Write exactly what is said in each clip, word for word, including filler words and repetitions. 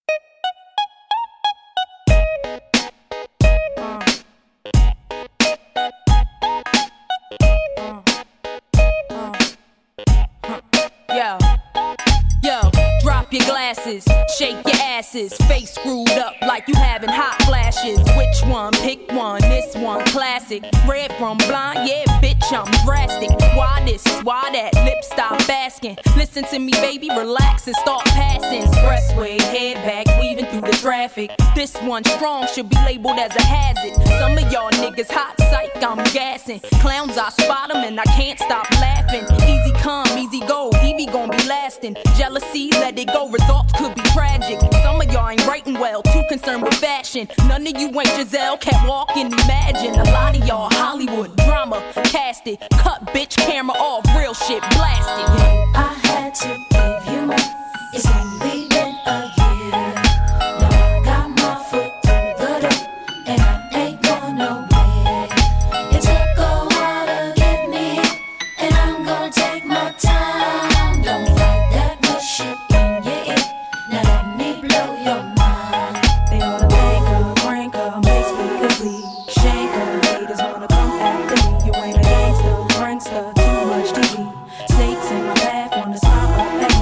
Yo, yo, drop your glasses, shake your asses, face screwed up like you having hot flashes. Which one? Pick one, this one, classic. Red from blind, yeah, bitch, I'm drastic. Why this, why that, lip stop asking. Listen to me, baby, relax and start passing. Expressway, head back, weaving through the traffic. This one strong, should be labeled as a hazard. Some of y'all niggas hot psych, I'm gassing. Clowns, I spot them and I can't stop laughing. Easy come, easy go, Evie gon' be lasting. Jealousy, let it go, results could be tragic. Some of y'all ain't writing well, too concerned with fashion. None of you ain't Giselle, can't walk and imagine. A lot of y'all Hollywood drama, cast it. Cut bitch, camera off, real shit, blast it. I had to give you more. It's only been a year. Now I got my foot through the door, and I ain't going nowhere. It took a while to get me, and I'm gonna take my time. Don't fight that bullshit in your ear. Now let me blow your mind. They ought to thank her, crank her, make speakers bleed. Shank her, haters wanna come after me. You ain't a gangster, prankster, too much T V. Snakes in my path, wanna smile up at me.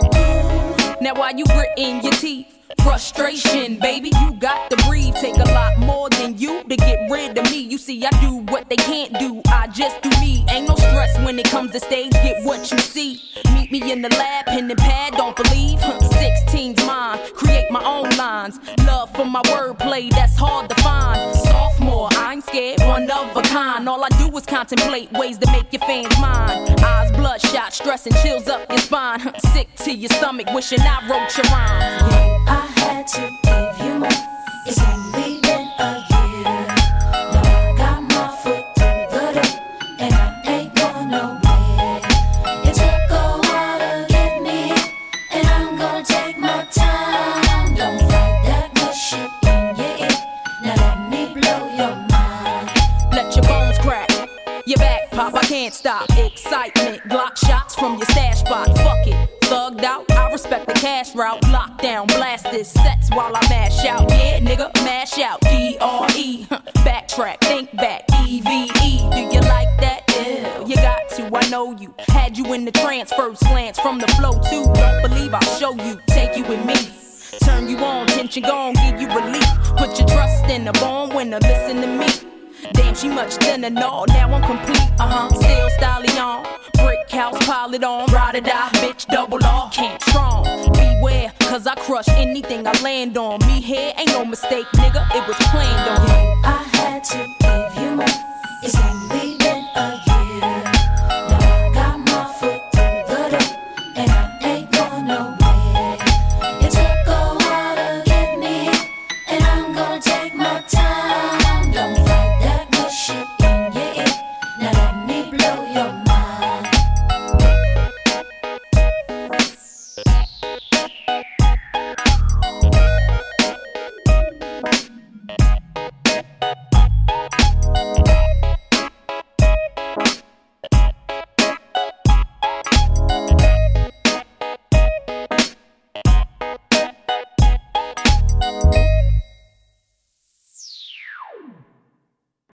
Now why you gritting your teeth? Frustration, baby, you got to breathe. Take a lot more than you to get rid of me. You see, I do what they can't do, I just do me. Ain't no stress when it comes to stage, get what you see. Meet me in the lab, pen and pad, don't believe. sixteen's mine, create my own lines. Love for my wordplay, that's hard to find. Sophomore, I ain't scared, one of a kind. All I do is contemplate ways to make your fans mine. Eyes bloodshot, stress and chills up your spine. Sick to your stomach, wishing I wrote your rhymes. I had to give you more. It's only been a year. Now I got my foot through the door, and I ain't going nowhere. It took a while to get me, and I'm gonna take my time. Don't fight that bullshit in your ear. Now let me blow your mind. Let your bones crack, your back pop, I can't stop. Excitement, Glock shots from your stash spot. Fuck it, thugged out, I respect the cash route. Lockdown, blast this sets while I mash out. Yeah, nigga, mash out, D R E. Backtrack, think back, E V E. Do you like that? Yeah, you got to, I know you. Had you in the trance, first glance from the flow too. Don't believe I'll show you, take you with me. Turn you on, tension gone, give you relief. Put your trust in a born winner, listen to me. Damn, she much thinner, no, now I'm complete, uh-huh. Still stallion, brick house, pile it on. Ride or die, bitch, double R, can't strong. Beware, cause I crush anything I land on. Me here ain't no mistake, nigga, it was planned on. I had to give you more. It's only been a year.